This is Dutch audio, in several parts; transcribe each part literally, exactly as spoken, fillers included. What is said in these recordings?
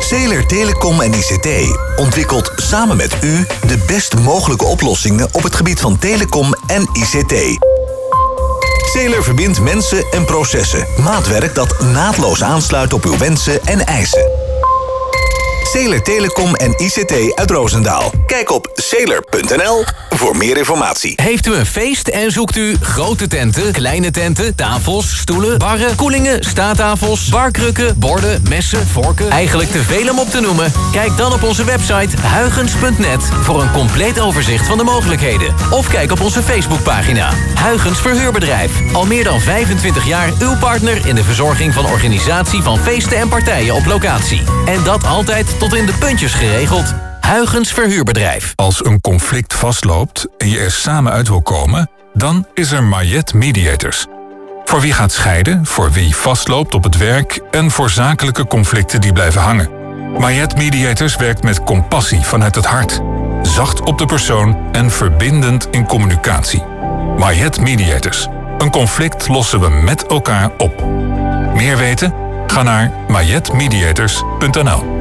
Zeeler Telecom en I C T ontwikkelt samen met u de best mogelijke oplossingen op het gebied van telecom en I C T. Zeeler verbindt mensen en processen. Maatwerk dat naadloos aansluit op uw wensen en eisen. Zeeler Telecom en I C T uit Roosendaal. Kijk op zeeler punt n l voor meer informatie. Heeft u een feest en zoekt u grote tenten, kleine tenten, tafels, stoelen, barren, koelingen, staattafels, barkrukken, borden, messen, vorken? Eigenlijk te veel om op te noemen? Kijk dan op onze website huygens punt net voor een compleet overzicht van de mogelijkheden. Of kijk op onze Facebookpagina. Huygens Verhuurbedrijf. Al meer dan vijfentwintig jaar uw partner in de verzorging van organisatie van feesten en partijen op locatie. En dat altijd tot in de puntjes geregeld. Huygens Verhuurbedrijf. Als een conflict vastloopt en je er samen uit wil komen, dan is er Mayet Mediators. Voor wie gaat scheiden, voor wie vastloopt op het werk en voor zakelijke conflicten die blijven hangen. Mayet Mediators werkt met compassie vanuit het hart. Zacht op de persoon en verbindend in communicatie. Mayet Mediators. Een conflict lossen we met elkaar op. Meer weten? Ga naar mayet mediators punt n l.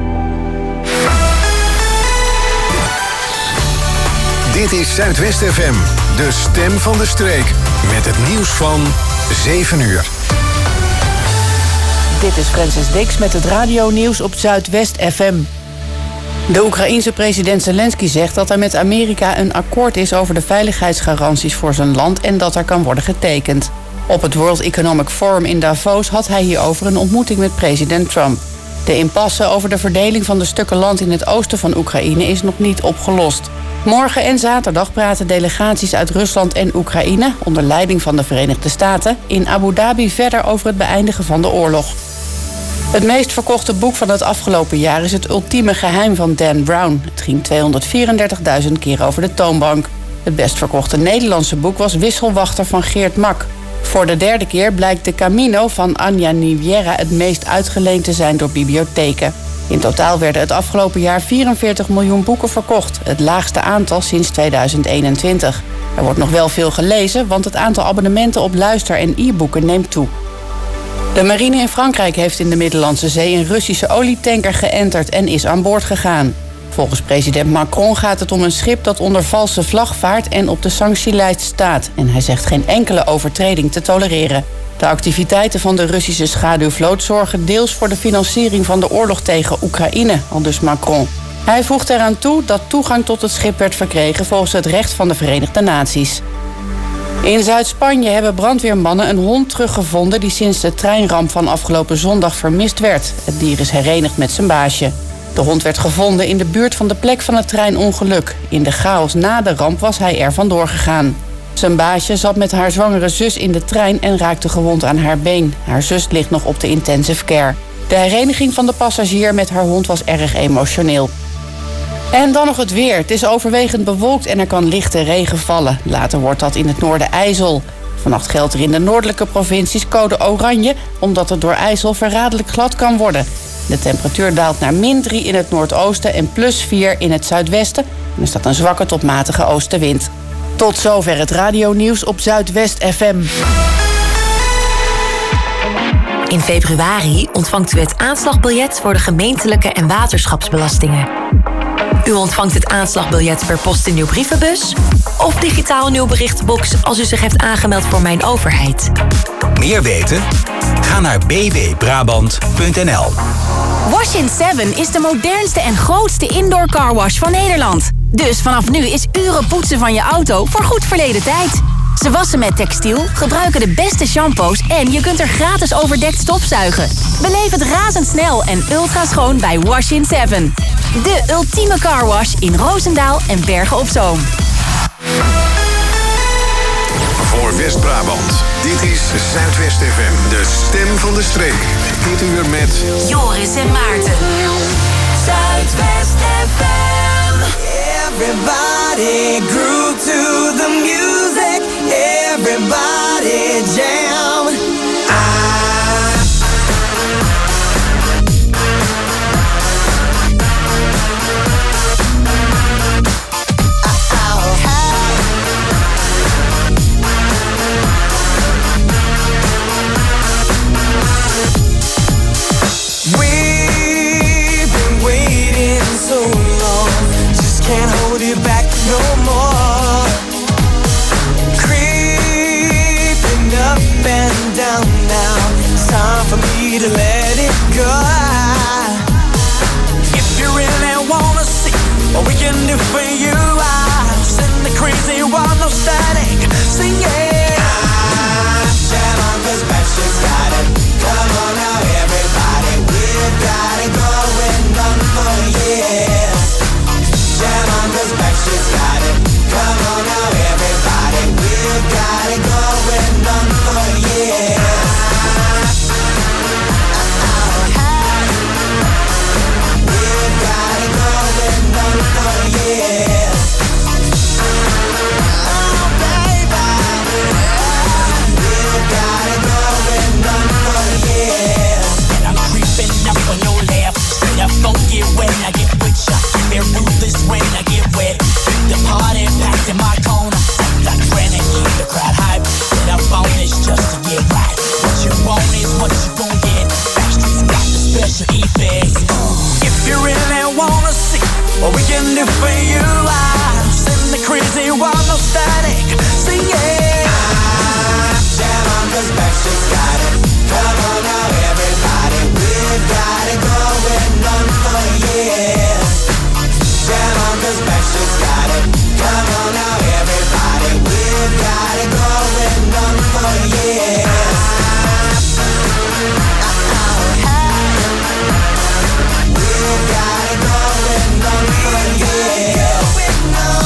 Dit is Zuidwest F M, de stem van de streek. Met het nieuws van zeven uur. Dit is Francis Dix met het radionieuws op Zuidwest F M. De Oekraïense president Zelensky zegt dat er met Amerika een akkoord is over de veiligheidsgaranties voor zijn land en dat er kan worden getekend. Op het World Economic Forum in Davos had hij hierover een ontmoeting met president Trump. De impasse over de verdeling van de stukken land in het oosten van Oekraïne is nog niet opgelost. Morgen en zaterdag praten delegaties uit Rusland en Oekraïne, onder leiding van de Verenigde Staten, in Abu Dhabi verder over het beëindigen van de oorlog. Het meest verkochte boek van het afgelopen jaar is Het Ultieme Geheim van Dan Brown. Het ging tweehonderdvierendertigduizend keer over de toonbank. Het best verkochte Nederlandse boek was Wisselwachter van Geert Mak. Voor de derde keer blijkt De Camino van Anja Niviera het meest uitgeleend te zijn door bibliotheken. In totaal werden het afgelopen jaar vierenveertig miljoen boeken verkocht. Het laagste aantal sinds tweeduizend eenentwintig. Er wordt nog wel veel gelezen, want het aantal abonnementen op luister- en e-boeken neemt toe. De marine in Frankrijk heeft in de Middellandse Zee een Russische olietanker geënterd en is aan boord gegaan. Volgens president Macron gaat het om een schip dat onder valse vlag vaart en op de sanctielijst staat. En hij zegt geen enkele overtreding te tolereren. De activiteiten van de Russische schaduwvloot zorgen deels voor de financiering van de oorlog tegen Oekraïne, aldus Macron. Hij voegt eraan toe dat toegang tot het schip werd verkregen volgens het recht van de Verenigde Naties. In Zuid-Spanje hebben brandweermannen een hond teruggevonden die sinds de treinramp van afgelopen zondag vermist werd. Het dier is herenigd met zijn baasje. De hond werd gevonden in de buurt van de plek van het treinongeluk. In de chaos na de ramp was hij er vandoor gegaan. Zijn baasje zat met haar zwangere zus in de trein en raakte gewond aan haar been. Haar zus ligt nog op de intensive care. De hereniging van de passagier met haar hond was erg emotioneel. En dan nog het weer. Het is overwegend bewolkt en er kan lichte regen vallen. Later wordt dat in het noorden ijzel. Vannacht geldt er in de noordelijke provincies code oranje, omdat het door ijzel verraderlijk glad kan worden. De temperatuur daalt naar min drie in het noordoosten en plus vier in het zuidwesten. En er staat een zwakke tot matige oostenwind. Tot zover het radionieuws op Zuidwest F M. In februari ontvangt u het aanslagbiljet voor de gemeentelijke en waterschapsbelastingen. U ontvangt het aanslagbiljet per post in uw brievenbus of digitaal in uw berichtenbox als u zich heeft aangemeld voor Mijn Overheid. Meer weten? Ga naar b w brabant punt n l. Wash-in seven is de modernste en grootste indoor carwash van Nederland. Dus vanaf nu is uren poetsen van je auto voor goed verleden tijd. Ze wassen met textiel, gebruiken de beste shampoos en je kunt er gratis overdekt stofzuigen. Beleef het razendsnel en ultra schoon bij Wash-in seven. De ultieme carwash in Roosendaal en Bergen op Zoom. Voor West-Brabant, dit is Zuidwest F M, de stem van de streek. Dit uur met Joris en Maarten. Zuidwest F M. Everybody groove to the music. Everybody jam. We've been me to let it go. If you really wanna see what we can do for you, I'll send the crazy one, no static, sing it. Ah, jam on, 'cause Backstreet's got it. Come on now, everybody, we've got it going on for years. Jam on, 'cause Backstreet's got it. Come on now, everybody, we've got it going on for years. We've got it going on for years. Oh, baby, we've got it going on for years. And I'm creeping up on your left, straight up funky when I get with ya. They're ruthless when I get wet. The party packed in my corner, like granite, keep the crowd hype. Get up on this just to get right. What you want is what you gon' get. Backstreet's got the special effects. If you really wanna see what we can do for you, I'll send the crazy one, no static, sing it. Ah, jam on, 'cause Backstreet's got it. Come on now, everybody, we've got it going on for years. Jam on, 'cause Backstreet's got it. Come on now, everybody, we've got it going on for years. We've got it going on for years. We've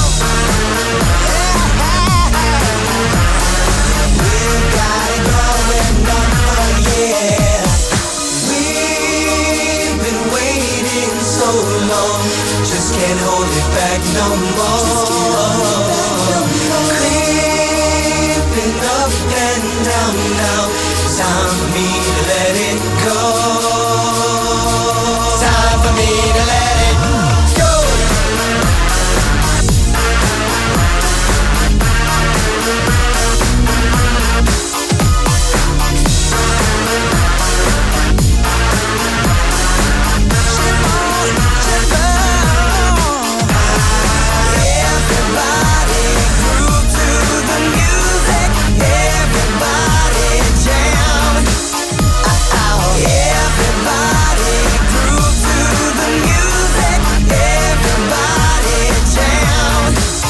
got it going on for years. We've been waiting so long, just can't hold it back no more. Creeping up and down now, time for me to let it go. Time for me to let it go. Everybody groove to the music. Everybody jam. Everybody groove to the music. Everybody jam.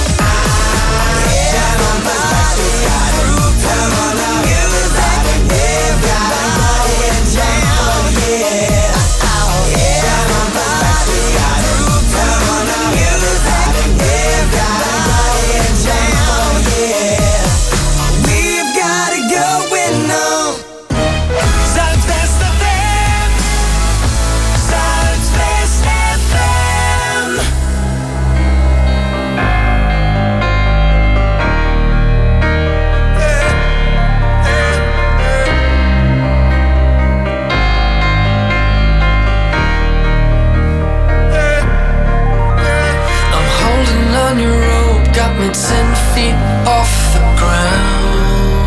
Everybody groove to the music. Everybody jam. Yeah. Everybody groove to the music. Everybody jam. Yeah. We've got it going on. Zuidwest F M. Zuidwest F M. I'm holding on your rope, got me ten feet off the ground.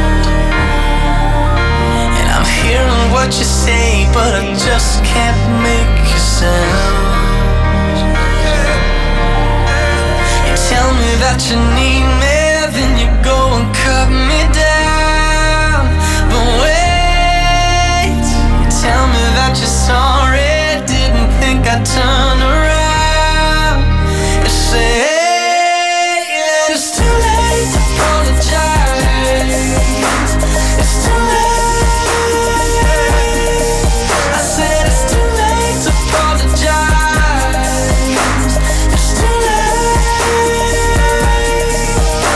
And I'm hearing what you say, but I just can't make a sound. You tell me that you need me, then you go and cut me down. But wait, you tell me that you're sorry, didn't think I'd turn around. You say that it's too late to apologize. It's too late. I said it's too late to apologize. It's too late.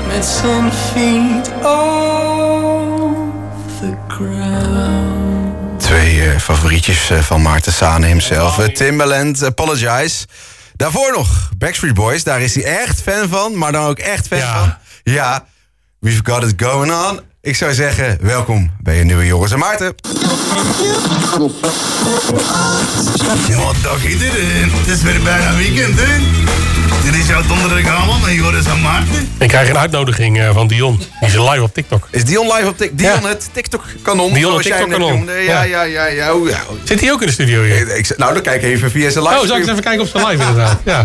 got me ten feet off the ground. Twee uh, favorietjes uh, van Maarten Sane himself. Uh, Timbaland, Apologize. Daarvoor nog Backstreet Boys. Daar is hij echt fan van, maar dan ook echt fan ja. van. Ja, we've got it going on. Ik zou zeggen, welkom bij je nieuwe Joris en Maarten. Wat dag iedereen. Het is weer bijna weekend, hè? Dit is jouw donderdagavond met Joris en Maarten. Ik krijg een uitnodiging uh, van Dion. Die is live op TikTok. Is Dion live op TikTok? Dion ja. het TikTok-kanon. Dion het TikTok-kanon. Ja, ja, ja, ja. Oh, ja. Zit hij ook in de studio hier? Ik, ik, nou, dan kijk even via zijn live. Oh, zal ik eens even kijken op zijn live inderdaad. Ja.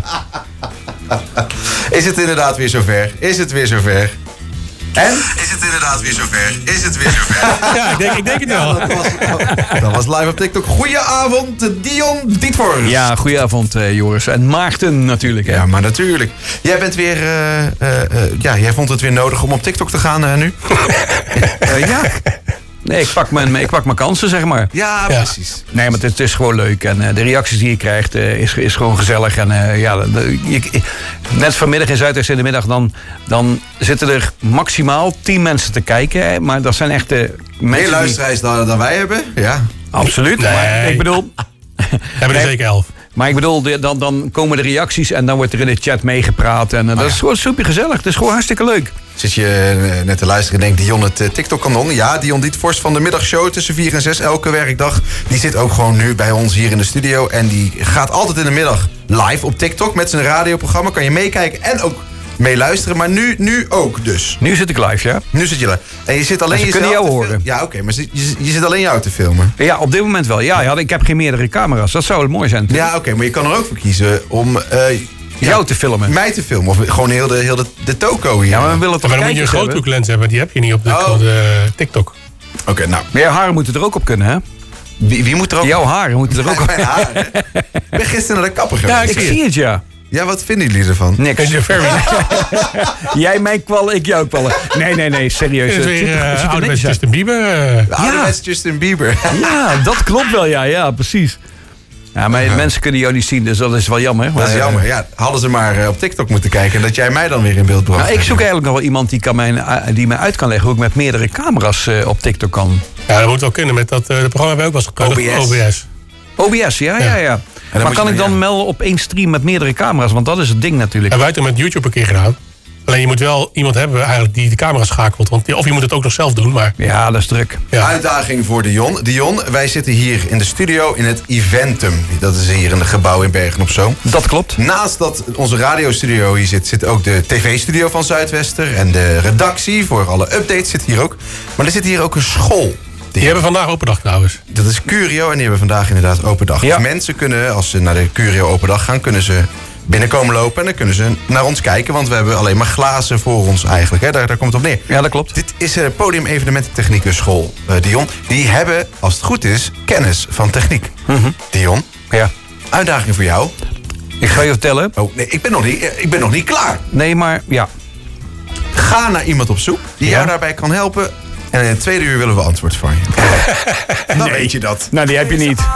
Is het inderdaad weer zover? Is het weer zover? En? Is het inderdaad weer zover? Is het weer zover? Ja, ik denk, ik denk het wel. Ja, dat, was, dat was live op TikTok. Goedenavond, Dion Dietvorst. Ja, goedenavond uh, Joris. En Maarten natuurlijk. Hè? Ja, maar natuurlijk. Jij bent weer, uh, uh, uh, ja, jij vond het weer nodig om op TikTok te gaan uh, nu? uh, ja. Nee, ik pak, mijn, ik pak mijn kansen, zeg maar. Ja, ja. precies. Nee, maar het, het is gewoon leuk. En uh, de reacties die je krijgt, uh, is, is gewoon gezellig. En uh, ja, de, je, net vanmiddag in Zuidwest in de middag, dan, dan zitten er maximaal tien mensen te kijken. Hè, maar dat zijn echt de mensen. Meer luisteraars die... dan, dan wij hebben? Ja. Absoluut. Nee. Maar ik bedoel. Hebben er zeker elf. Maar ik bedoel, de, dan, dan komen de reacties en dan wordt er in de chat meegepraat. En uh, oh, dat ja. is gewoon super gezellig. Het is gewoon hartstikke leuk. Zit je uh, net te luisteren en denkt Dion het uh, TikTok-kanon? Ja, Dion Dietvorst van de middagshow tussen vier en zes elke werkdag. Die zit ook gewoon nu bij ons hier in de studio. En die gaat altijd in de middag live op TikTok met zijn radioprogramma. Kan je meekijken en ook meeluisteren. Maar nu, nu ook dus. Nu zit ik live, ja. Nu zit je live. En je zit alleen ze jezelf kunnen jou te horen. Ja, oké. Okay, maar je, je zit alleen jou te filmen. Ja, op dit moment wel. Ja, ja, ik heb geen meerdere camera's. Dat zou het mooi zijn. Ja, oké. Okay, maar je kan er ook voor kiezen om... Uh, Ja, jou te filmen. Mij te filmen. Of gewoon heel de, heel de, de toko hier. Ja, maar we willen toch maar dan moet je een groothoeklens hebben. Die heb je niet op de, oh. de TikTok. Oké, okay, nou. Maar jouw haren moeten er ook op kunnen, hè? Wie, wie moet er ook... Jouw haren moeten er ook op. Mijn haren? Ik ben gisteren naar de kapper geweest. Ja, ik, ik zie het, ja. Ja, wat vinden jullie ervan? Niks. Jij mij kwallen, ik jou kwallen. Nee, nee, nee, serieus. Het is weer uh, ouderwets Justin Bieber. Uh. Ja. Ouderwets Justin Bieber. Ja, dat klopt wel, ja, ja, precies. Ja, maar uh-huh. mensen kunnen jou niet zien, dus dat is wel jammer. Dat is uh, jammer, ja. Hadden ze maar uh, op TikTok moeten kijken en dat jij mij dan weer in beeld bracht. Nou, ik zoek eigenlijk nog wel iemand die, kan mij, uh, die mij uit kan leggen hoe ik met meerdere camera's uh, op TikTok kan. Ja, dat moet wel kunnen. Met dat uh, het programma hebben we ook wel eens gekozen. O B S. O B S, ja, ja, ja. ja. Maar kan ik dan ja. melden op één stream met meerdere camera's? Want dat is het ding natuurlijk. En wij hebben het met YouTube een keer gedaan. Alleen je moet wel iemand hebben eigenlijk die de camera schakelt. Want, of je moet het ook nog zelf doen. Maar... Ja, dat is druk. Ja. Uitdaging voor Dion. Dion, wij zitten hier in de studio in het Eventum. Dat is hier in het gebouw in Bergen op Zoom. Dat klopt. Naast dat onze radiostudio hier zit, zit ook de tv-studio van Zuidwester. En de redactie voor alle updates zit hier ook. Maar er zit hier ook een school. Die hebben vandaag open dag trouwens. Dat is Curio en die hebben vandaag inderdaad open dag. Ja. Dus mensen kunnen, als ze naar de Curio open dag gaan, kunnen ze binnenkomen lopen en dan kunnen ze naar ons kijken. Want we hebben alleen maar glazen voor ons eigenlijk. Hè? Daar, daar komt het op neer. Ja, dat klopt. Dit is een Podium Evenemententechniecusschool, uh, Dion. Die hebben, als het goed is, kennis van techniek. Mm-hmm. Dion, ja. Uitdaging voor jou. Ik ga je vertellen. Oh, nee, ik ben nog niet, ik ben nog niet klaar. Nee, maar ja. Ga naar iemand op zoek die ja. jou daarbij kan helpen. En in het tweede uur willen we antwoord van je. Dan nee. weet je dat. Nou, die heb je niet.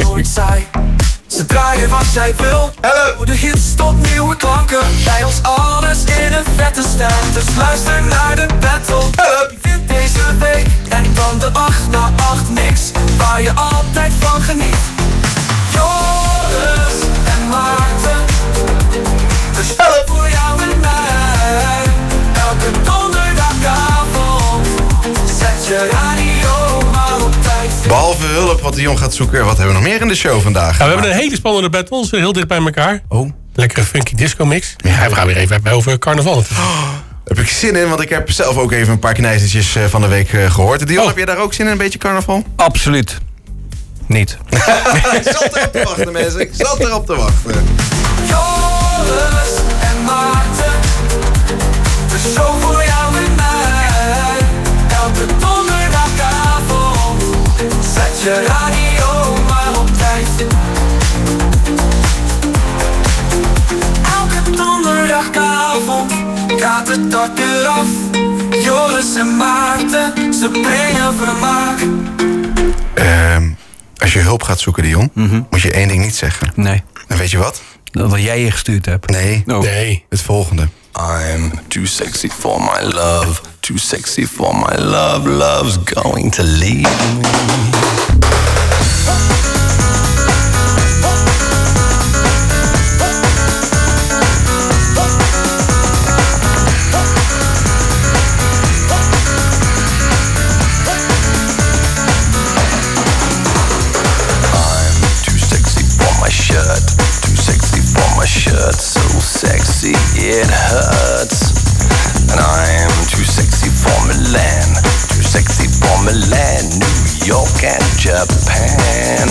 Ze draaien wat jij wil. Hello. De hits tot nieuwe klanken. Bij ons alles in een vette stijl. Dus luister naar de battle. Hello. Je vindt deze week en dan de acht na acht mix. Waar je altijd van geniet. Joris en Maarten. Dus hello. Voor jou en mij. Elke donderdagavond. Zet je radio maar op tijd. Behalve hulp wat Dion gaat zoeken, wat hebben we nog meer in de show vandaag? Ja, we hebben een hele spannende battle, heel dicht bij elkaar. Oh. Lekkere funky disco mix. Ja, we gaan weer even over carnaval. Oh, heb ik zin in, want ik heb zelf ook even een paar knijzertjes van de week gehoord. Dion, oh. heb jij daar ook zin in, een beetje carnaval? Absoluut. Niet. Ik zat erop te wachten, mensen. Ik zat erop te wachten. Joris en Maarten. De show voor jou en mij. Elke donderdagavond. Zet je radio maar op tijd. Elke donderdagavond gaat het dak eraf. Joris en Maarten, ze brengen vermaak. Ehm... Als je hulp gaat zoeken, Dion, mm-hmm. moet je één ding niet zeggen. Nee. En weet je wat? Dat wat jij je gestuurd hebt. Nee. Oh. nee. Het volgende. I'm too sexy for my love, too sexy for my love, love's going to leave me. Shirt so sexy it hurts, and I'm too sexy for Milan, too sexy for Milan, New York and Japan.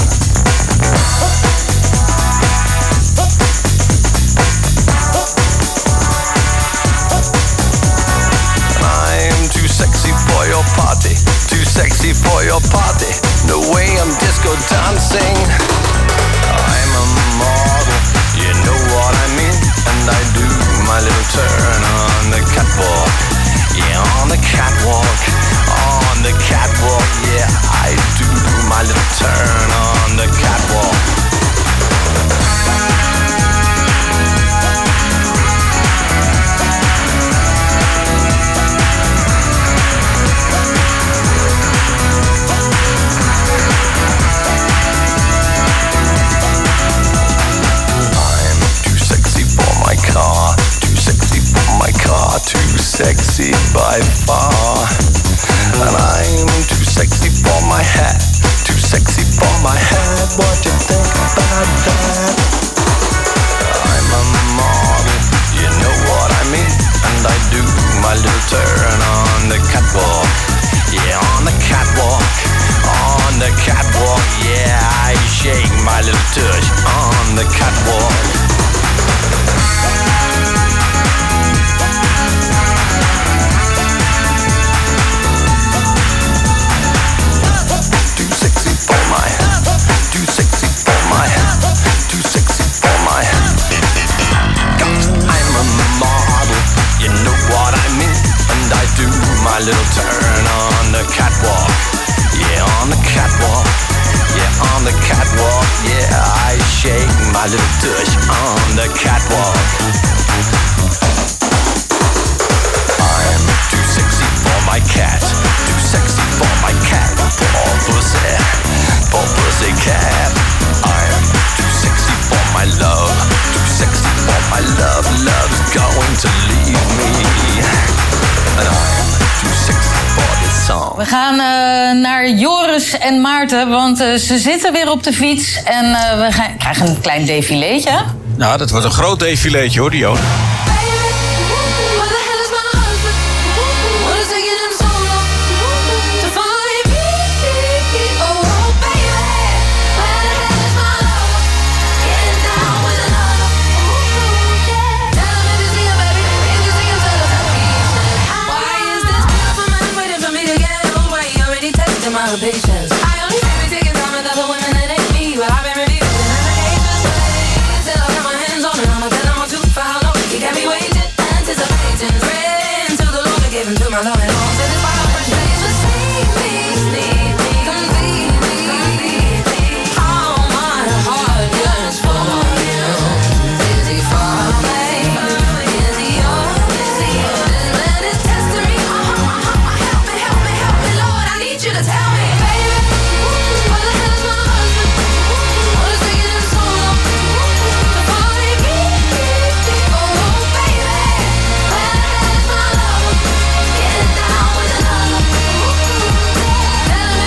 I'm too sexy for your party, too sexy for your party, no way I'm disco dancing. I'm a model, you know what I mean, and I do my little turn on the catwalk. Yeah, on the catwalk, on the catwalk. Yeah, I do my little turn on the catwalk. Car, too sexy for my car, too sexy by far. And I'm too sexy for my hat, too sexy for my hat. What do you think about that? I'm a model, you know what I mean, and I do my little turn on the catwalk. Yeah, on the catwalk, on the catwalk. Yeah, I shake my little tush on the catwalk. My little turn on the catwalk. Yeah, on the catwalk. Yeah, on the catwalk. Yeah, I shake my little tush on the catwalk. I'm too sexy for my cat, too sexy for my cat. Poor pussy, poor pussy cat. I'm too sexy for my love, too sexy for my love. Love's going to leave me, and I'm we gaan uh, naar Joris en Maarten, want uh, ze zitten weer op de fiets en uh, we gaan, krijgen een klein défileetje. Nou, dat wordt een groot défileetje hoor, Dion. Patience. I only say we take it time with other women that ain't me, but I've been reviewed in allegations. Till I got my hands on it, I'ma tell them I'm too for how long you got me waiting, anticipating, praying to the Lord to give him to my love and all. So this part of frustration, see me, need me, complete me, all my heart yearns for you. Is he far away? Is he yours? Is he yours? Let it test me. Oh, help me, help me, help me, Lord, I need you to tell me. Tell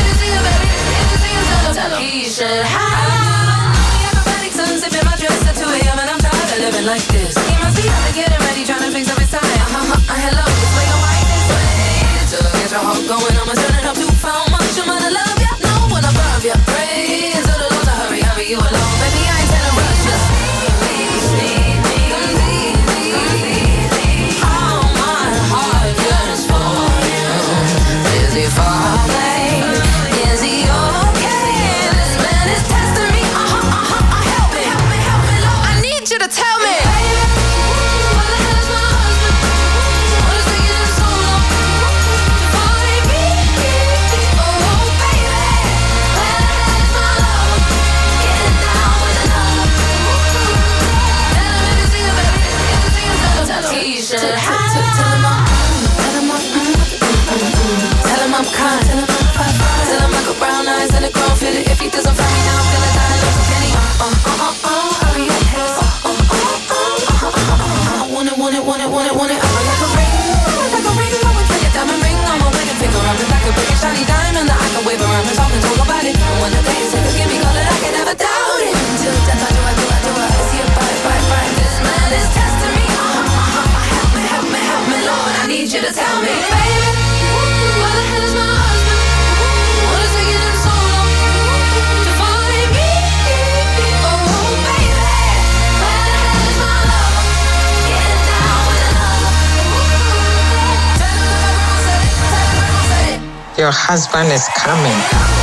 street doesn't find me now. I'm gonna die like a penny. Uh, uh, uh, uh, uh, hurry up, uh, uh, uh, uh, uh, uh, uh, want it, want it, want it, want it, want it. I'm like a ring, like a ring, like a diamond ring on my wedding finger. I'm just like a big shiny diamond that I can wave around. There's something talk about it. And when the day is here, give me color, I can never doubt it. Till death, I do, I do, I do, I see it, bye, bye, bye. This man is testing me. Uh, uh, uh, help me, help me, help me, Lord. I need you to tell me, baby, where the hell is my husband? What is taking him so long to find me? Oh, baby, where the hell is my lover? Getting down with another. Tell him that I won't say it, tell him I won't say it. Your husband is coming.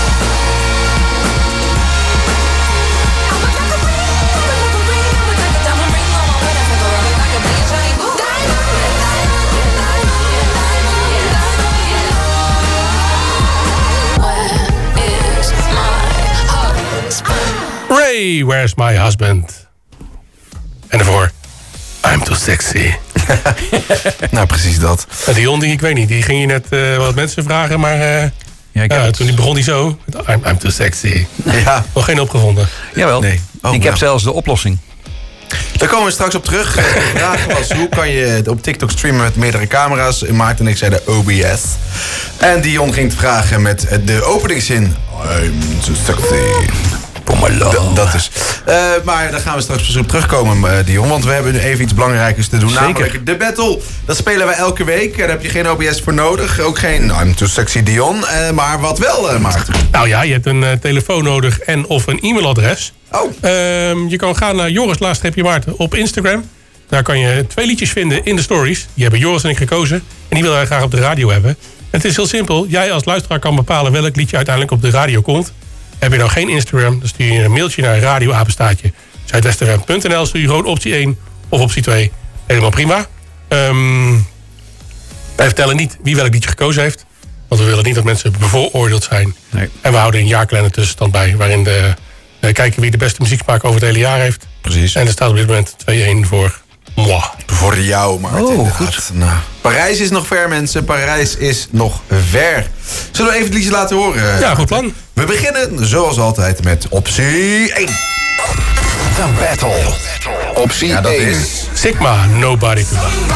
Ray, where's my husband? En daarvoor, I'm too sexy. Nou, precies dat. En Dion, die, ik weet niet, die ging je net uh, wat mensen vragen, maar uh, ja, ja, toen die begon die zo. I'm, I'm too sexy. Ja. Nog geen opgevonden. Jawel, Nee. Oh, ik nou. heb zelfs de oplossing. Daar komen we straks op terug. De vraag was, hoe kan je op TikTok streamen met meerdere camera's? Maarten en ik zeiden O B S. En Dion ging te vragen met de openingszin. I'm too sexy. D- dat is. Uh, maar daar gaan we straks op terugkomen, uh, Dion. Want we hebben nu even iets belangrijkers te doen. Zeker. Namelijk de battle. Dat spelen wij elke week. Daar heb je geen O B S voor nodig. Ook geen I'm too sexy Dion. Uh, maar wat wel, uh, Maarten? Nou ja, je hebt een uh, telefoon nodig en of een e-mailadres. Oh. Uh, je kan gaan naar Joris Laagstreepje Maarten op Instagram. Daar kan je twee liedjes vinden in de stories. Die hebben Joris en ik gekozen. En die willen wij graag op de radio hebben. Het is heel simpel. Jij als luisteraar kan bepalen welk liedje uiteindelijk op de radio komt. Heb je nou geen Instagram, dan stuur je een mailtje naar radioapenstaatje zuidwesterfm punt n l. Stuur je gewoon optie één of optie twee. Helemaal prima. Um, wij vertellen niet wie welk liedje gekozen heeft. Want we willen niet dat mensen bevooroordeeld zijn. Nee. En we houden een jaarkalender tussenstand bij. Waarin de, we kijken wie de beste muzieksmaak over het hele jaar heeft. Precies. En er staat op dit moment twee-één voor moi. Voor jou, Maarten. Oh, inderdaad. goed. Nou, Parijs is nog ver, mensen. Parijs is nog ver. Zullen we even het liedje laten horen? Ja, goed plan. We beginnen, zoals altijd, met optie één. The Battle. Optie Ja, dat één. is... Sigma, Nobody to Love.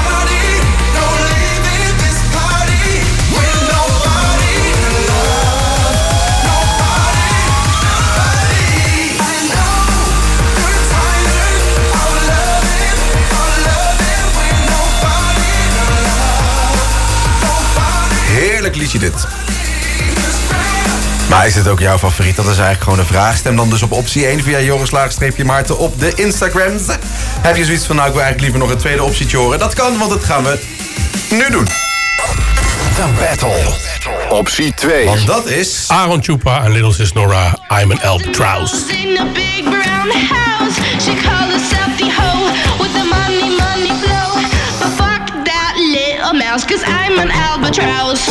Heerlijk liedje dit. Maar is dit ook jouw favoriet? Dat is eigenlijk gewoon de vraag. Stem dan dus op optie één via Joris Laagstreepje Maarten op de Instagrams. Heb je zoiets van, nou ik wil eigenlijk liever nog een tweede optietje horen? Dat kan, want dat gaan we nu doen. The Battle. Optie twee. Want dat is... Aaron Chupa en Little Sis Nora, I'm an Albatross. In a big brown house, she called herself the hoe with the money, money flow. But fuck that little mouse, cause I'm an albatross.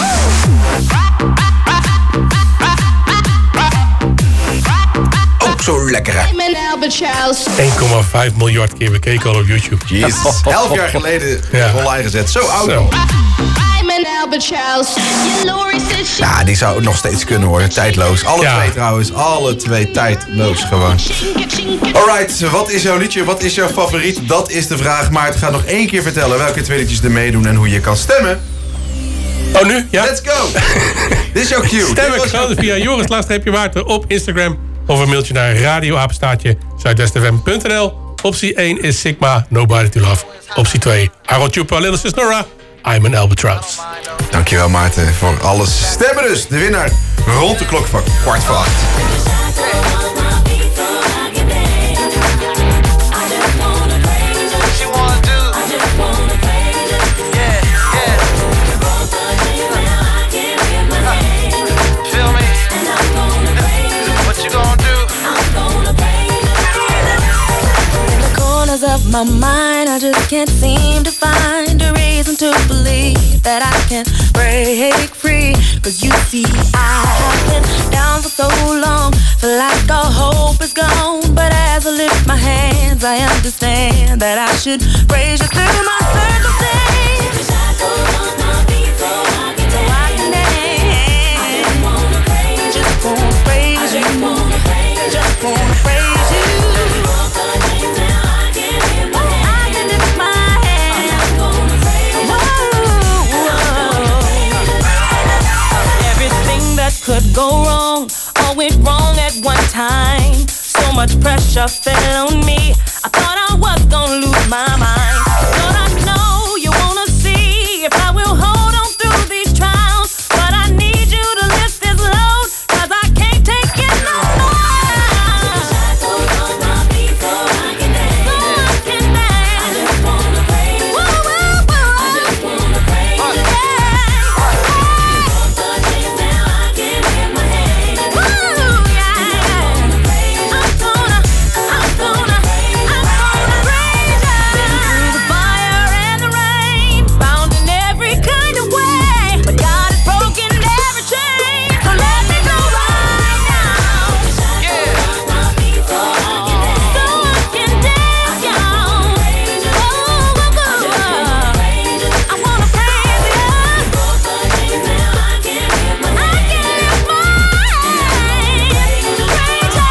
Ook zo lekker, hè? I'm an albatross. één komma vijf miljard keer bekeken al op YouTube. Jezus, elf jaar geleden Ja. online gezet. Zo oud Zo. al. I'm an albatross. Yeah, Lori said she Ja, die zou nog steeds kunnen hoor. Tijdloos. Alle Ja. twee trouwens. Alle twee tijdloos gewoon. Alright, wat is jouw liedje? Wat is jouw favoriet? Dat is de vraag. Maar het gaat nog één keer vertellen welke twee liedjes er meedoen en hoe je kan stemmen. Oh, nu? Ja? Let's go! Dit is jouw cue. Stemmen Dit was jouw- kan via Joris Laagstreepje Maarten op Instagram. Of een mailtje naar radioapenstaatje zuidwesterfm punt n l. Optie één is Sigma, Nobody to Love. Optie twee, Aaron Chupa, Little Sis Nora, I'm an Albatross. Dankjewel Maarten voor alles. Stemmen dus. De winnaar rond de klok van kwart voor acht. Of my mind, I just can't seem to find a reason to believe that I can break free. Cause you see, I have been down for so long, feel like all hope is gone. But as I lift my hands, I understand that I should praise you through my circumstance. So I can dance. I just wanna praise you. could go wrong. All went wrong at one time. So much pressure fell on me. I thought I was gonna lose my mind. But I know you wanna see if I will hold on through these trials. But I need you to lift this load, cause I can't take it no more. Shackles on my feet so I can dance. So I can dance. I just wanna praise you. Woo, woo, woo. I just wanna praise you. Yeah. The things now I can lift my hands. Woo, yeah. I'm gonna, I'm gonna, I'm gonna praise you. Been through the fire and the rain, bound in every kind of way, but God has broken every chain. So let me go right now. Yeah. So I can dance, y'all. Oh, oh, oh. I wanna praise you. I can lift my hands. Praise you, praise you.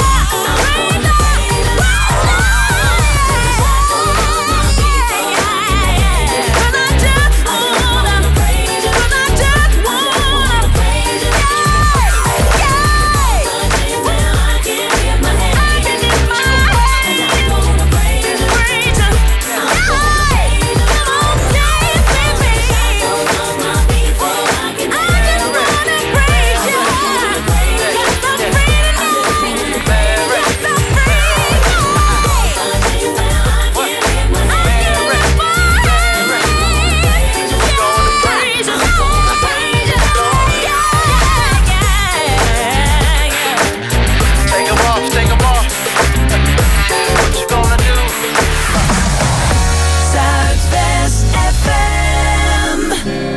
Take 'em off, take 'em off. What you gonna do? Zuidwest F M.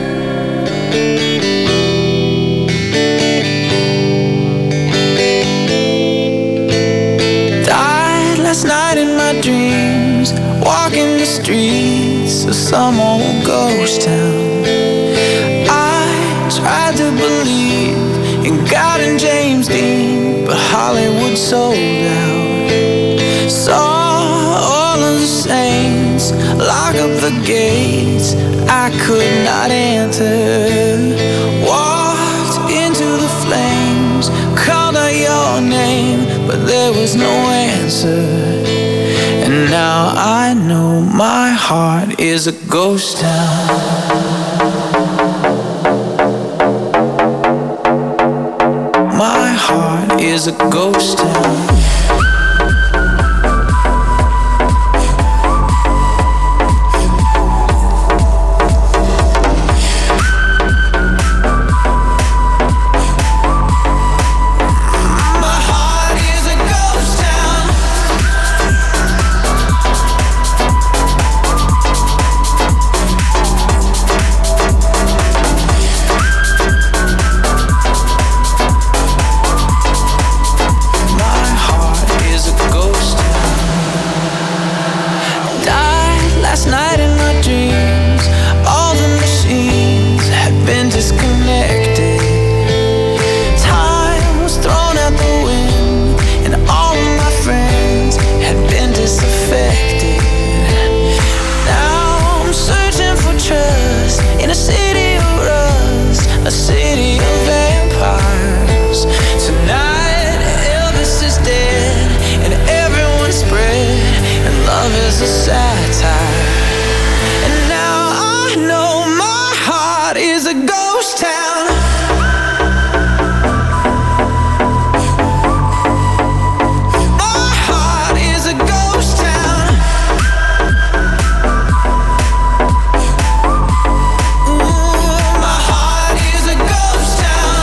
Died last night in my dreams, walking the streets of some old ghost town. I tried to believe in God and James Dean, but Hollywood sold out. Saw all of the saints lock up the gates I could not enter. Walked into the flames, called out your name, but there was no answer. And now I know my heart is a ghost town. My heart is a ghost town. My heart is a ghost town. My heart is a ghost town. Died last night in my dreams. All the machines had been disconnected. Time was thrown out the wind, and all of my friends had been disaffected. Now I'm searching for trust in a city of rust, a city of vampires. Tonight Elvis is dead, and everyone's spread, and love is a satire. And now I know my heart is a ghost town. My heart is a ghost town. Ooh, my heart is a ghost town.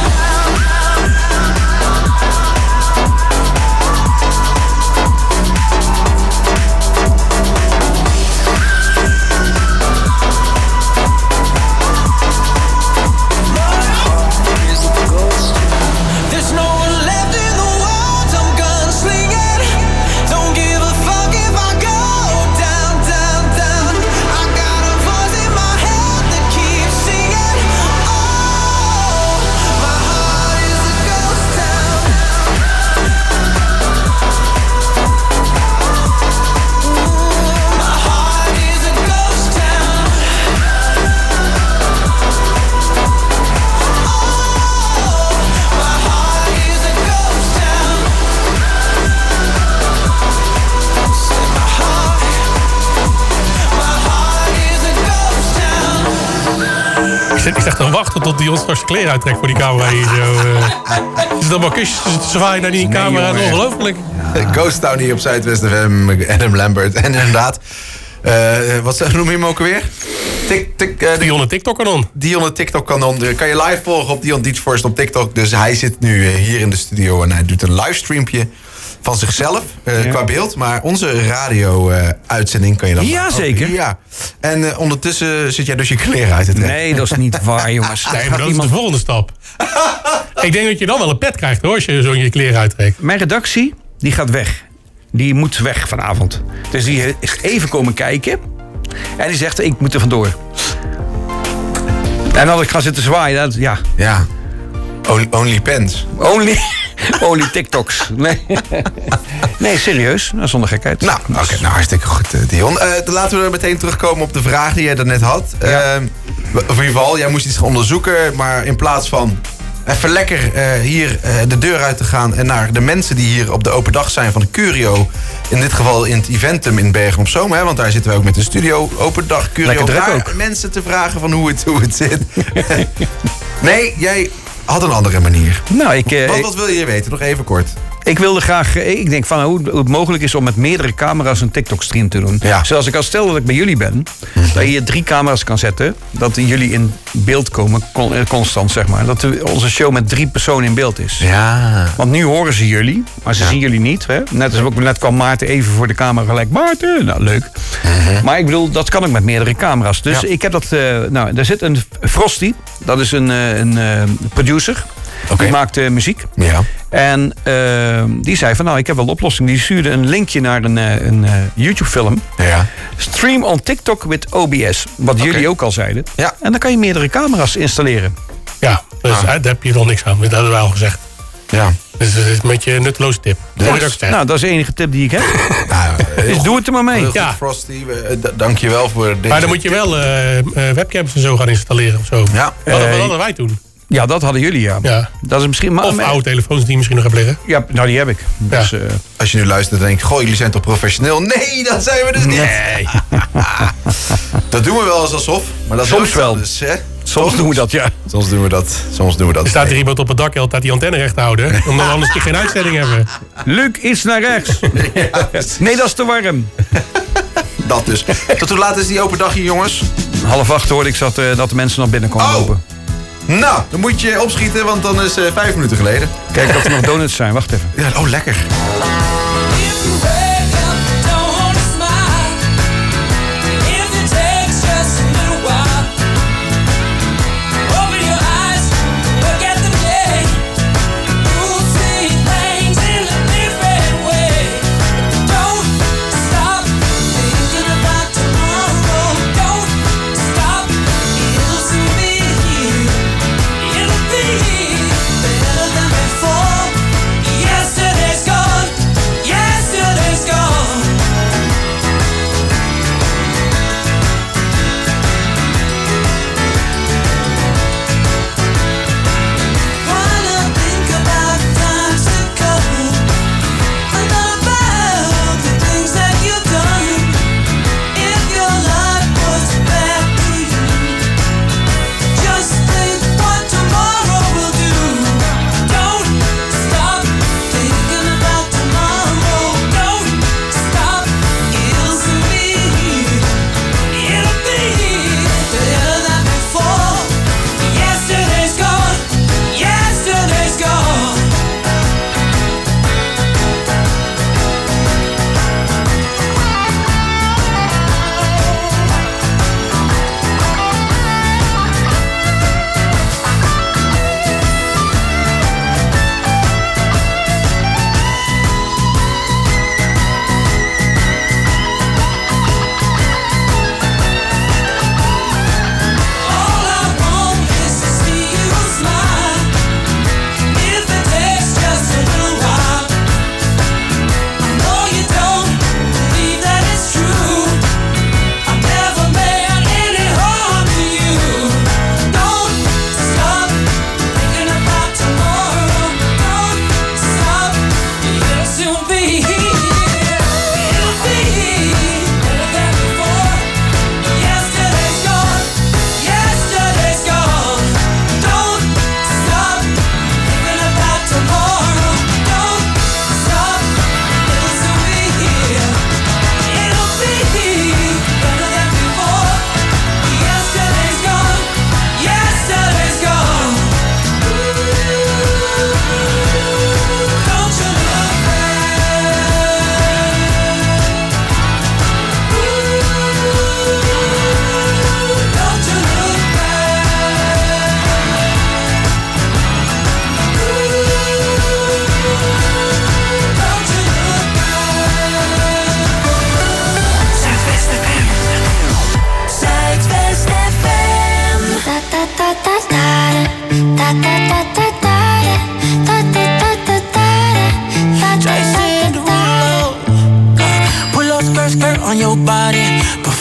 My heart zit echt te wachten tot Dion straks de kleren uittrekt voor die camera hier zo. Uh. Er zitten allemaal kusjes tussen te zwaaien naar die nee, camera. Jongen. Ongelooflijk. Ja. Ghost Town hier op Zuidwest F M. Adam Lambert. En inderdaad, uh, wat noem je hem ook alweer? Tik, tik, uh, Dion de TikTok-kanon. Dion de TikTok-kanon. Kan je live volgen op Dion Dietsvorst op TikTok. Dus hij zit nu uh, hier in de studio en hij doet een livestreampje van zichzelf uh, ja. qua beeld. Maar onze radio-uitzending uh, kan je dan... Ja, zeker. Ja. En uh, ondertussen zit jij dus je kleren uit te trekken. Nee, dat is niet waar, jongens. Nee, maar dat iemand... is de volgende stap. Ik denk dat je dan wel een pet krijgt, hoor, als je zo je kleren uittrekt. Mijn redactie, die gaat weg. Die moet weg vanavond. Dus die is even komen kijken. En die zegt, ik moet er vandoor. En dan ik ga zitten zwaaien, dat, ja. Ja. Only, only pens. Only, only TikToks. Nee. Nee, serieus. Nou, zonder gekheid. Nou, oké, okay, nou hartstikke goed, Dion. Uh, dan laten we meteen terugkomen op de vraag die jij daarnet had. Ja. Uh, in ieder geval, jij moest iets onderzoeken, maar in plaats van even lekker uh, hier uh, de deur uit te gaan en naar de mensen die hier op de open dag zijn van de Curio. In dit geval in het Eventum in Bergen op Zoom, hè, want daar zitten we ook met de studio. Open dag Curio. Daar ook mensen te vragen van hoe het, hoe het zit. Nee, jij had een andere manier. Nou, ik, uh, wat, wat wil je weten? Nog even kort. Ik wilde graag, ik denk van hoe het mogelijk is om met meerdere camera's een TikTok-stream te doen. Ja. Zoals ik al stel dat ik bij jullie ben, mm-hmm. dat je hier drie camera's kan zetten, dat jullie in beeld komen, constant zeg maar. Dat onze show met drie personen in beeld is. Ja. Want nu horen ze jullie, maar ze ja. zien jullie niet. Hè? Net als ook net kwam Maarten even voor de camera gelijk. Maarten, nou leuk. Mm-hmm. Maar ik bedoel, dat kan ook met meerdere camera's. Dus ja. ik heb dat, uh, nou, daar zit een Frosty, dat is een, een, een producer. Okay. Die maakt uh, muziek. Ja. En uh, die zei van, nou, ik heb wel een oplossing. Die stuurde een linkje naar een, een uh, YouTube-film. Ja. Stream on TikTok with O B S. Wat okay. jullie ook al zeiden. Ja. En dan kan je meerdere camera's installeren. Ja, dus ah. daar heb je nog niks aan. Dat hadden we al gezegd. Ja. Dus dat is een beetje een nutteloze tip. Dat is, nou, dat is de enige tip die ik heb. Nou, dus doe het er maar mee. Ja. Frosty, uh, d- dank je wel voor deze Maar dan moet je wel uh, uh, webcams en zo gaan installeren of zo. Ja. Wat uh, hadden wij toen? Ja, dat hadden jullie, ja. ja. Dat is misschien, maar, of oude telefoons die je misschien nog hebt liggen. Ja, nou die heb ik. Ja. Dus, uh, als je nu luistert en denkt, goh, jullie zijn toch professioneel? Nee, dat zijn we dus niet. Nee. Dat doen we wel eens alsof. Maar dat soms wel. Dus, hè? Soms Toch? doen we dat, ja. Soms doen we dat. Soms doen we dat. Er staat hier iemand op het dak altijd die antenne recht te houden. Omdat we anders geen uitzending hebben. Luc, iets naar rechts. Ja. Nee, dat is te warm. Dat dus. Tot hoe laat is die open dag hier, jongens? Half acht hoorde ik zat, uh, dat de mensen nog binnen konden oh. lopen. Nou, dan moet je opschieten, want dan is uh, vijf minuten geleden. Kijk dat er nog donuts zijn, wacht even. Ja, oh, lekker.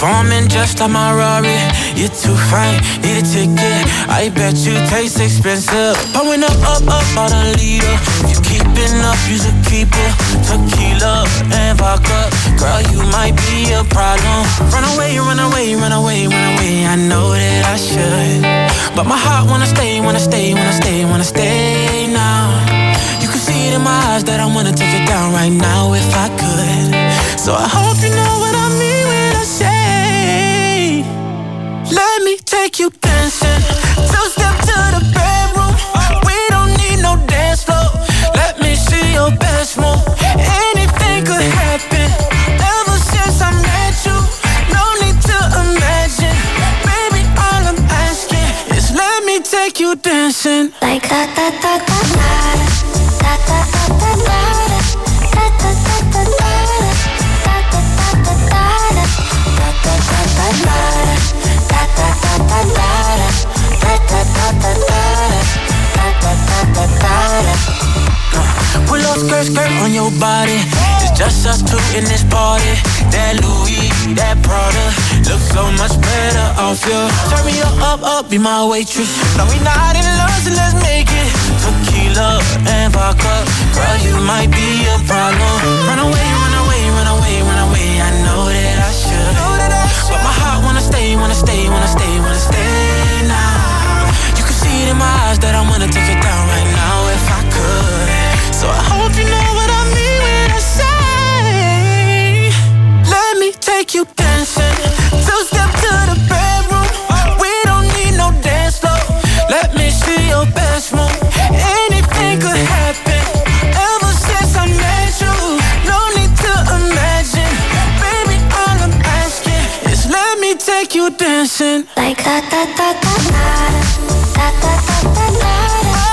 performing just like my Rari. You're too fine, need a ticket. I bet you taste expensive. Pouring up, up, up, about a liter. If you keeping up, you's a keeper. Tequila and vodka. Girl, you might be a problem. Run away, run away, run away, run away. I know that I should, but my heart wanna stay, wanna stay, wanna stay, wanna stay now. You can see it in my eyes that I wanna take it down right now if I could. So I hope you know what I mean when I say, let me take you dancing. Two step to the bedroom. We don't need no dance floor. Let me see your best move. Anything could happen. Ever since I met you, no need to imagine. Baby, all I'm asking is let me take you dancing. Like da da da da da da da da da da. Pull up skirt, skirt on your body. It's just us two in this party. That Louis, that Prada looks so much better off you. Turn me up, up, up, be my waitress. No, we not in love, so let's make it. Tequila and vodka. Girl, you might be a problem. Run away, run away, run away, run away. I know that I should, but my heart wanna stay, wanna stay, wanna stay, wanna stay now. You can see it in my eyes that I wanna take it down right now if I could. So I hope you know what I mean when I say, let me take you dancing. Two step to the bedroom. We don't need no dance floor. Let me see your best move. Anything could happen. Ever since I met you, no need to imagine. Baby, all I'm asking is let me take you dancing. Like da da da da da da da da da da.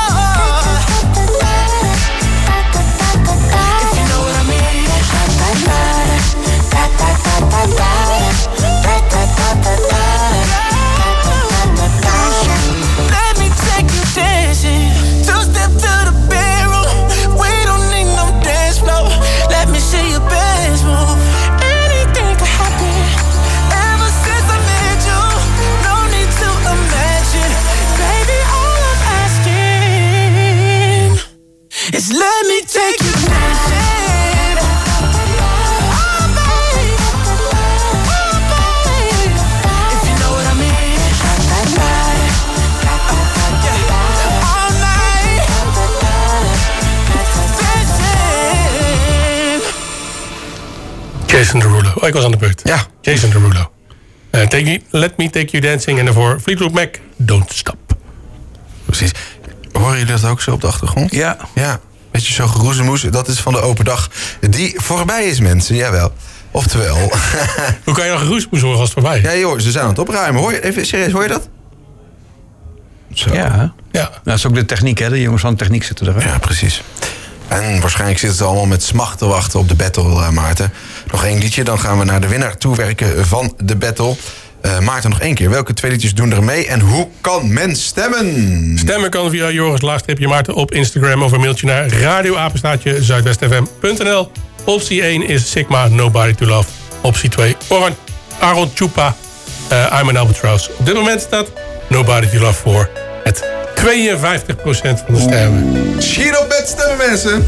Let me take you dancing. Two step to the bedroom. We don't need no dance floor. Let me see your best move. Anything could happen. Ever since I met you, no need to imagine. Baby, all I'm asking is let me take you dancing. Jason Derulo. Oh, ik was aan de beurt. Ja. Jason Derulo. Uh, take me, Let Me Take You Dancing. En daarvoor Fleetwood Mac, Don't Stop. Precies. Horen jullie dat ook zo op de achtergrond? Ja. Ja. Beetje zo geroezemoes. Dat is van de open dag die voorbij is, mensen. Jawel. Oftewel. Hoe kan je nog geroezemoes horen als het voorbij is? Ja, joh, ze zijn aan het opruimen. Hoor je, even serieus, hoor je dat? Zo. Ja. Ja. Dat is ook de techniek, hè? De jongens van de techniek zitten er. Hè? Ja, precies. En waarschijnlijk zitten ze allemaal met smacht te wachten op de battle, uh, Maarten. Nog één liedje, dan gaan we naar de winnaar toewerken van de battle. Uh, Maarten, nog één keer. Welke twee liedjes doen er mee en hoe kan men stemmen? Stemmen kan via Joris Laagstreepje Maarten op Instagram of een mailtje naar radioapenstaatje zuidwestfm punt n l. Optie één is Sigma, Nobody to Love. Optie twee, Oran, Aaron Chupa, uh, I'm an Albatross. Op dit moment staat Nobody to Love voor het tweeënvijftig procent van de stemmen. Schiet op met stemmen, mensen!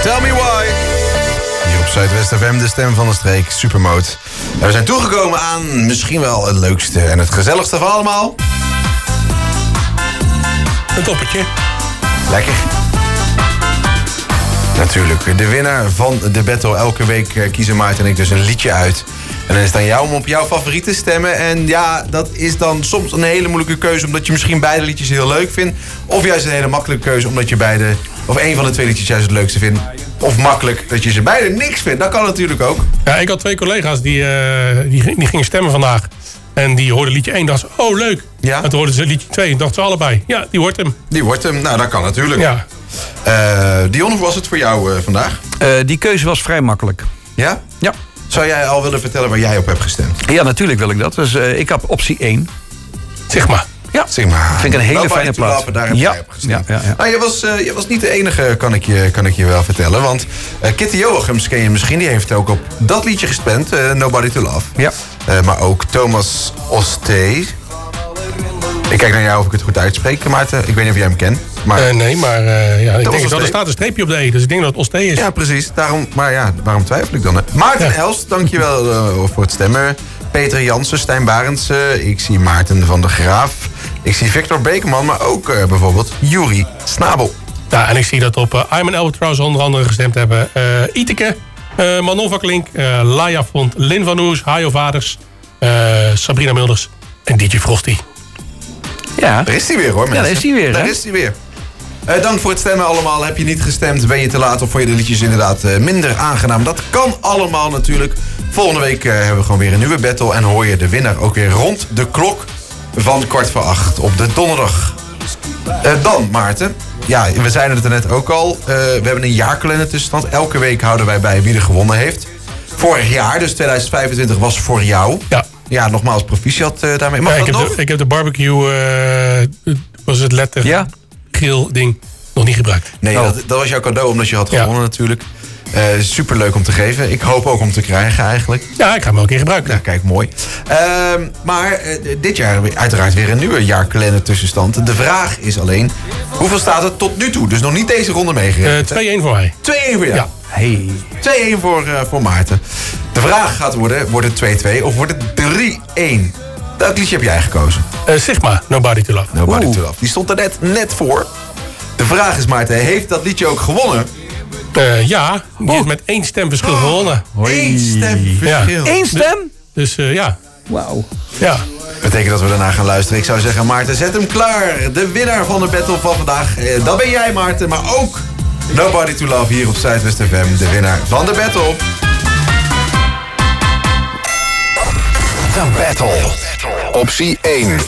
Tell Me Why. Hier op Zuidwest F M, de stem van de streek, Supermode. En we zijn toegekomen aan misschien wel het leukste en het gezelligste van allemaal. Een toppertje. Lekker. Natuurlijk, de winnaar van de battle. Elke week eh, kiezen Maarten en ik dus een liedje uit. En dan is het aan jou om op jouw favoriet te stemmen. En ja, dat is dan soms een hele moeilijke keuze... omdat je misschien beide liedjes heel leuk vindt. Of juist een hele makkelijke keuze omdat je beide... of één van de twee liedjes juist het leukste vindt. Of makkelijk dat je ze beide niks vindt. Dat kan natuurlijk ook. Ja, ik had twee collega's die, uh, die, die gingen stemmen vandaag. En die hoorden liedje één en dachten ze, oh leuk. Ja? En toen hoorden ze liedje twee en dachten ze allebei, ja, die wordt hem. Die wordt hem, nou dat kan natuurlijk. Ja. Uh, Dion, hoe was het voor jou uh, vandaag? Uh, die keuze was vrij makkelijk. Ja? Ja. Zou jij al willen vertellen waar jij op hebt gestemd? Ja, natuurlijk wil ik dat. Dus uh, ik heb optie één. Zeg maar. Ja, zeg maar. Vind ik een hele fijne plaats. Daar heb ja. jij op gestemd. Ja, ja, ja. Nou, je, was, uh, je was niet de enige, kan ik je, kan ik je wel vertellen. Want uh, Kitty Joachims ken je misschien. Die heeft ook op dat liedje gestemd. Uh, Nobody to Love. Ja. Uh, maar ook Thomas Ostee. Ik kijk naar jou of ik het goed uitspreek, Maarten. Ik weet niet of jij hem kent. Maar... Uh, nee, maar uh, ja, ik Thomas denk dat er Ostee. staat een streepje op de E. Dus ik denk dat het Ostee is. Ja, precies. Daarom, maar ja, waarom twijfel ik dan? Hè? Maarten ja. Elst, dankjewel uh, voor het stemmen. Peter Jansen, Stijn Barendsen. Ik zie Maarten van der Graaf. Ik zie Victor Bekerman, maar ook uh, bijvoorbeeld Juri Snabel. Ja, en ik zie dat op uh, Ayman Albatross onder andere gestemd hebben. Uh, Iteke, uh, Manon van Klink, uh, Laia Font, Lin van Oers, Hajo Vaders, uh, Sabrina Milders en D J Frosty. Ja. Daar is hij weer hoor, mensen. Ja, daar is hij weer. Daar hè? is hij weer. Uh, dank voor het stemmen allemaal. Heb je niet gestemd, ben je te laat of vond je de liedjes inderdaad uh, minder aangenaam? Dat kan allemaal natuurlijk. Volgende week uh, hebben we gewoon weer een nieuwe battle. En hoor je de winnaar ook weer rond de klok van kwart voor acht op de donderdag. Uh, dan, Maarten. Ja, we zeiden het er net ook al. Uh, we hebben een jaarkalender tussenstand. Elke week houden wij bij wie er gewonnen heeft. Vorig jaar, dus tweeduizend vijfentwintig, was voor jou. Ja. Ja, nogmaals proficiat uh, daarmee. Mag Ja, dat ik, heb nog? de, ik heb de barbecue, uh, was het letter, ja. grill ding, nog niet gebruikt. Nee, oh. dat, dat was jouw cadeau omdat je had gewonnen ja. natuurlijk. Uh, superleuk om te geven. Ik hoop ook om te krijgen eigenlijk. Ja, ik ga hem wel een keer gebruiken. Ja, kijk, mooi. Uh, maar uh, dit jaar uiteraard weer een nieuwe jaarkalender tussenstand. De vraag is alleen, hoeveel staat het tot nu toe? Dus nog niet deze ronde meegerekend. Uh, twee-één voor mij. twee-één voor jou? Ja. Hey. twee-één voor, uh, voor Maarten. De vraag gaat worden, wordt het twee-twee of wordt het drie-één? Welk liedje heb jij gekozen? Uh, zeg maar, Nobody to Love. Nobody Oeh. to Love. Die stond er net, net voor. De vraag is, Maarten, heeft dat liedje ook gewonnen? Uh, ja, die heeft met één stem verschil oh. gewonnen. Eén stem verschil? Ja. Eén stem? Dus uh, ja. Wauw. Ja. Dat betekent dat we daarna gaan luisteren. Ik zou zeggen, Maarten, zet hem klaar. De winnaar van de battle van vandaag. Uh, dat ben jij, Maarten, maar ook Nobody to Love hier op Zuidwest F M. De winnaar van de battle. The Battle. Optie één.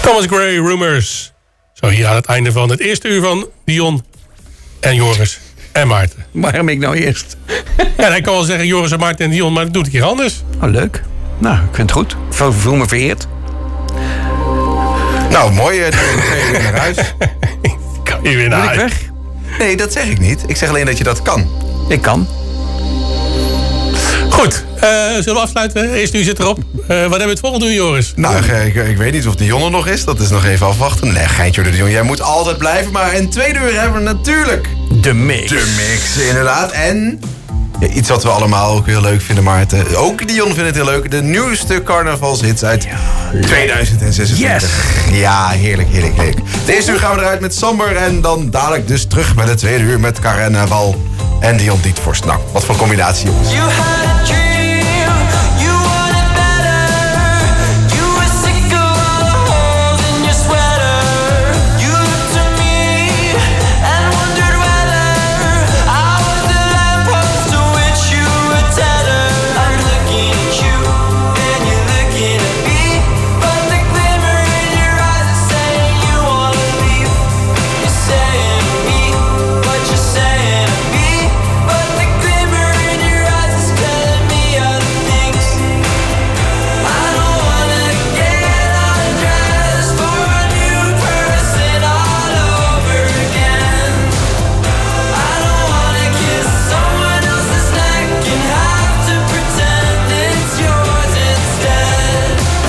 Thomas Gray, Rumors. Zo, hier aan het einde van het eerste uur van Dion en Joris en Maarten. Waarom ik nou eerst? Ja, hij kan wel zeggen Joris en Maarten en Dion, maar dat doet een keer anders. Oh, leuk. Nou, ik vind het goed. Ik voel me vereerd. Nou, mooi. Uh, twee uur naar huis. Kan je weer naar Moet ik huis? weg? Nee, dat zeg ik niet. Ik zeg alleen dat je dat kan. Ik kan. Goed, uh, zullen we afsluiten? Eerst uur zit erop. Uh, wat hebben we het volgende uur, Joris? Nou, ik, ik weet niet of Dion er nog is. Dat is nog even afwachten. Nee, geintje de Dion. Jij moet altijd blijven. Maar in tweede uur hebben we natuurlijk... De mix. De mix, inderdaad. En... Ja, iets wat we allemaal ook heel leuk vinden, Maarten. Ook Dion vindt het heel leuk. De nieuwste carnavalshits uit tweeduizend zesentwintig. Yes. Ja, heerlijk, heerlijk, heerlijk. De eerste uur gaan we eruit met Samber. En dan dadelijk dus terug met het tweede uur met Carnaval en Dion Dietvorst. Nou, wat voor combinatie, jongens. You had a dream, you wanted better. You were sick of all the holes in your sweater. You looked at me and wondered whether I was the lamppost to which you were tethered. I'm looking at you and you're looking at me, but the glimmer in your eyes is saying you wanna leave. You're saying to me what you're saying to me, but the glimmer in your eyes is telling me other things. I don't wanna get undressed for a new person all over again. I don't wanna kiss someone else's neck and have to pretend it's yours instead.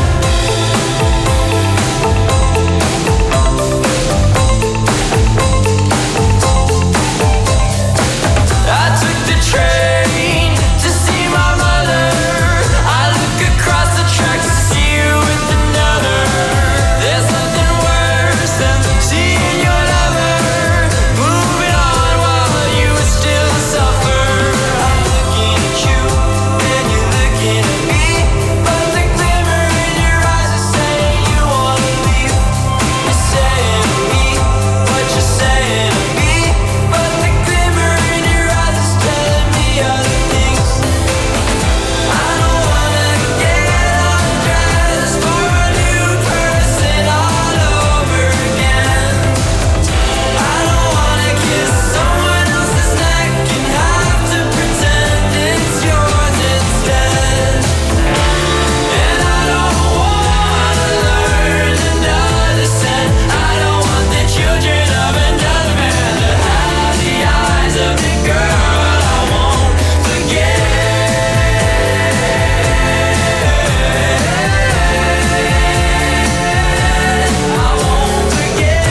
I took the train to see my mother. I look across the tracks to see you with another. There's nothing worse than seeing your lover moving on while you still suffer. I'm looking at you and you're looking at me, but the glimmer in your eyes is saying you wanna leave. You're saying to me what you're saying to me, but the glimmer in your eyes is telling me other things. I don't wanna get undressed for a new person all over again. I don't wanna kiss someone else's neck and have to pretend it's yours instead. And I don't wanna learn another sin. I don't want the children of another man to have the eyes of the girl I won't forget. I won't forget.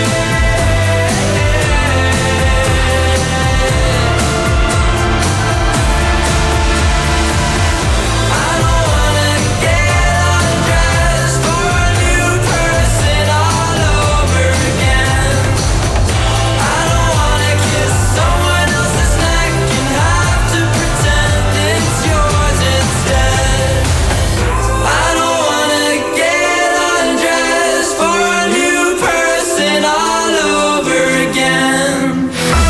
I don't wanna get undressed for a new person all over again. I don't wanna kiss someone else's neck and have to pretend it's yours instead. I don't wanna get undressed for a new person all over again.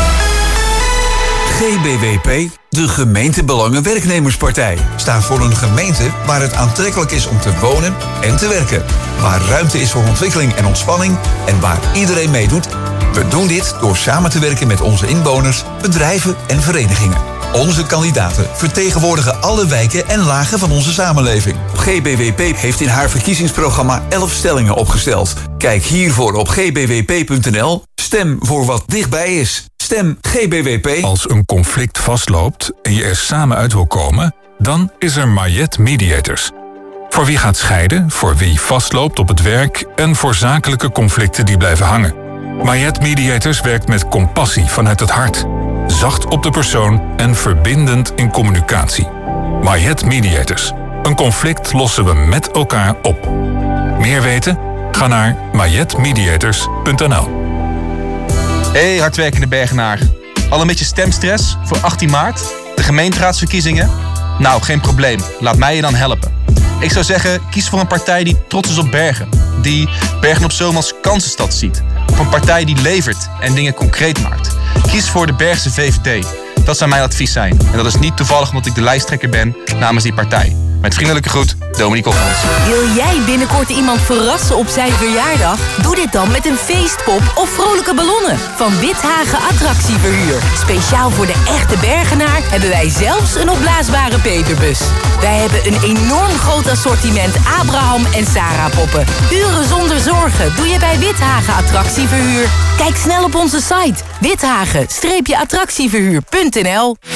G B W P, de Gemeentebelangen-werknemerspartij, staat voor een gemeente waar het aantrekkelijk is om te wonen en te werken. Waar ruimte is voor ontwikkeling en ontspanning en waar iedereen meedoet. We doen dit door samen te werken met onze inwoners, bedrijven en verenigingen. Onze kandidaten vertegenwoordigen alle wijken en lagen van onze samenleving. G B W P heeft in haar verkiezingsprogramma elf stellingen opgesteld. Kijk hiervoor op g b w p punt n l. Stem voor wat dichtbij is. Stem G B W P. Als een conflict vastloopt en je er samen uit wil komen, dan is er Mayet Mediators. Voor wie gaat scheiden, voor wie vastloopt op het werk en voor zakelijke conflicten die blijven hangen. Mayet Mediators werkt met compassie vanuit het hart. Zacht op de persoon en verbindend in communicatie. Mayet Mediators. Een conflict lossen we met elkaar op. Meer weten? Ga naar mayet mediators punt n l. Hey hardwerkende Bergenaar. Al een beetje stemstress voor achttien maart? De gemeenteraadsverkiezingen? Nou, geen probleem. Laat mij je dan helpen. Ik zou zeggen, kies voor een partij die trots is op Bergen. Die Bergen op Zoom als kansenstad ziet. Op een partij die levert en dingen concreet maakt. Kies voor de Bergse V V D. Dat zou mijn advies zijn. En dat is niet toevallig omdat ik de lijsttrekker ben namens die partij. Met vriendelijke groet, Dominique Hofmans. Wil jij binnenkort iemand verrassen op zijn verjaardag? Doe dit dan met een feestpop of vrolijke ballonnen van Withagen Attractieverhuur. Speciaal voor de echte Bergenaar hebben wij zelfs een opblaasbare peperbus. Wij hebben een enorm groot assortiment Abraham en Sarah poppen. Uren zonder zorgen doe je bij Withagen Attractieverhuur. Kijk snel op onze site withagen attractieverhuur punt n l.